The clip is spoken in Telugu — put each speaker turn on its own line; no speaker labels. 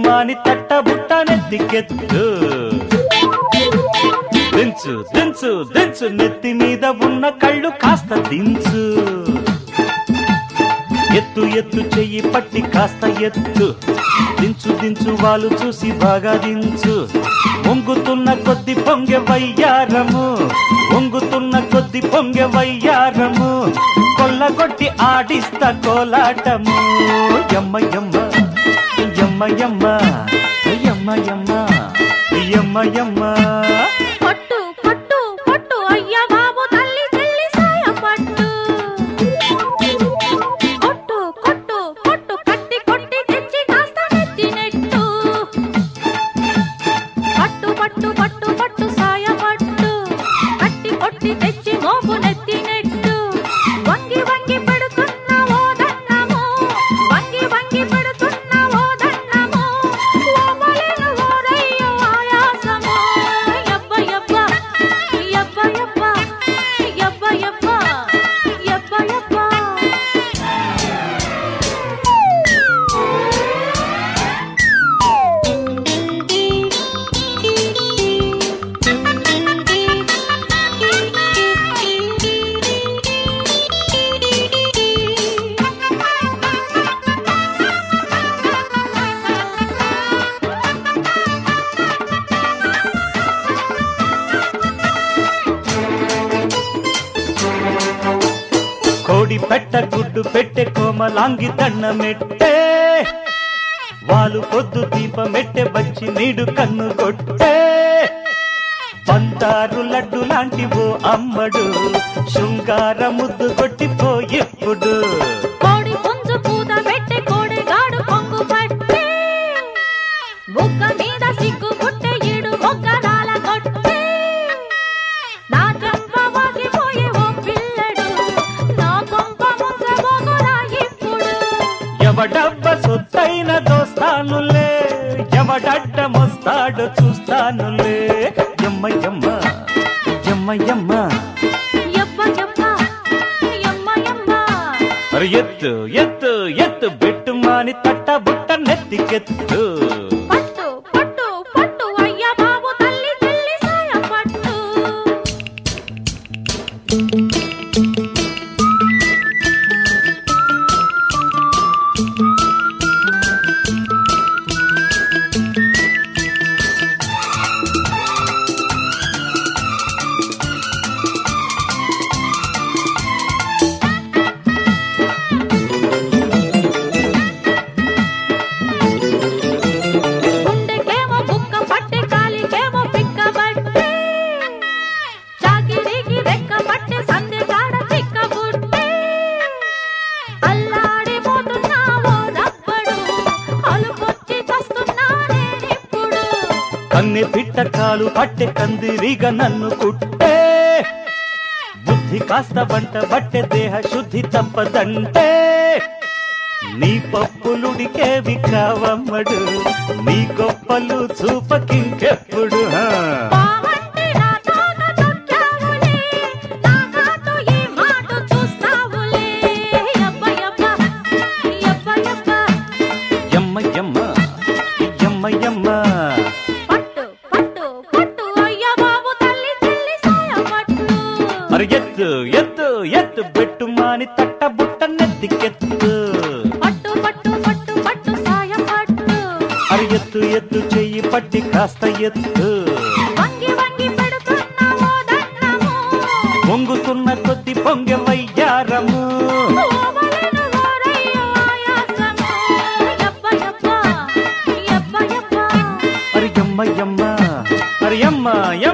పెట్టుమాని తట్టబుట్ట నెత్తికెత్తు దించు దించు దించు నెత్తి మీద ఉన్న కళ్ళు కాస్త దించు ఎత్తు ఎత్తు చెయ్యి పట్టి కాస్త ఎత్తు దించు దించు వాళ్ళు చూసి బాగా దించు వంగుతున్న కొద్ది పొంగె వయ్యారము వంగుతున్న కొద్ది పొంగె వయ్యారము కొల్లగొట్టి ఆడిస్తా కోలాటము యమ్మ యమ్మ యమ్మ యమ్మ యమ్మ యమ్మ యమ్మ యమ్మ
పట్టు పట్టు పట్టు అయ్య బాబు తల్లి చెల్లి సాయ పట్టు కొట్టు కొట్టు కొట్టు కట్టి కొట్టి తెచ్చి కాస్త నెత్తినెట్టు పట్టు పట్టు పట్టు పట్టు సాయ పట్టు కట్టి కొట్టి తెచ్చి మోపు నెత్తినెట్టు వంగి వంగి పెడుతున్న ఓ దన్నము వంగి వంగి పెడుతున్న ఓ దన్నము ఓమలేను ఓరయ్యో ఆయాసము యబ్బ యబ్బ యబ్బ యబ్బ యబ్బ యబ్బ యబ్బ యబ్బ
కోడి పెట్ట గుడ్డు పెట్టె కోమలాంగి దండమెట్టే వాలు పొద్దు దీపమెట్టె వచ్చి నీడు కన్ను కొట్టే బందారు లడ్డు లాంటి ఓ అమ్మడు శృంగార ముద్దు కొట్టిపోయెప్పుడు
కోడి పుంజు పూత పెట్టే కోడి గాడు పొంగు పట్టే బుగ్గ మీద సిగ్గు పుట్టే ఈడు మొగ్గరాల కొట్టే నా చెంప వాసిపోయే ఓ పిల్లడు నా కొంప ముంచబోగురా ఇప్పుడు
ఎవడబ్బ సొత్తైన దోస్తానులే ఎవడడ్డమొస్తాడో చూస్తానులే యమ్మ యమ్మ యమ్మ యమ్మ
యబ్బ యబ్బ యమ్మ యమ్మ
అరే ఎత్తు ఎత్తు ఎత్తు బెట్టుమాని తట్టబుట్ట నెత్తికెత్తు
పట్టు పట్టు పట్టు అయ్య బాబు తల్లి చెల్లి సాయ పట్టు గుండెకేమో బుక్క పట్టే కాలికేమో పిక్క పట్టే చాకిరీకి రెక్క పట్టే సందెగాడ చిక్క బుట్టే అల్లాడిపోతున్నావో రబ్బడు అలుకొచ్చి చస్తున్నా నేనిప్పుడు
కన్నె పిట్ట కాలు పట్టె కందిరిగా నన్ను కుట్టే బుద్ధి కాస్త వంట బట్టె దేహ శుద్ధి తప్పదంటే నీ పప్పులుడికేవి కావమ్మడు నీ గొప్పలు చూపకింకెప్పుడు
బావంటే నా తోట తొక్కావులే నా కాటు ఈ మాట చూస్తావులే యబ్బ యబ్బ యబ్బ యబ్బ
యమ్మ యమ్మ యమ్మ యమ్మ
పట్టు పట్టు పట్టు అయ్య బాబు తల్లి చెల్లి సాయ పట్టు
మరి ఎత్తు ఎత్తు ఎత్తు బెట్టుమాని తట్టబుట్ట నెత్తికెత్తు
పట్టు పట్టు పట్టు పట్టు సాయ పట్టు
అరి ఎత్తు ఎత్తు చెయ్యి పట్టి కాస్త ఎత్తు
వంగి వంగి పెడుతున్న ఓ దన్నము
పొంగుతున్న కొద్ది పొంగె వయ్యారము
ఓమలేను ఓరయ్యో ఆయాసము యబ్బ యబ్బ యబ్బ యబ్బ
అరి యమ్మ యమ్మ అరి యమ్మ యమ్మ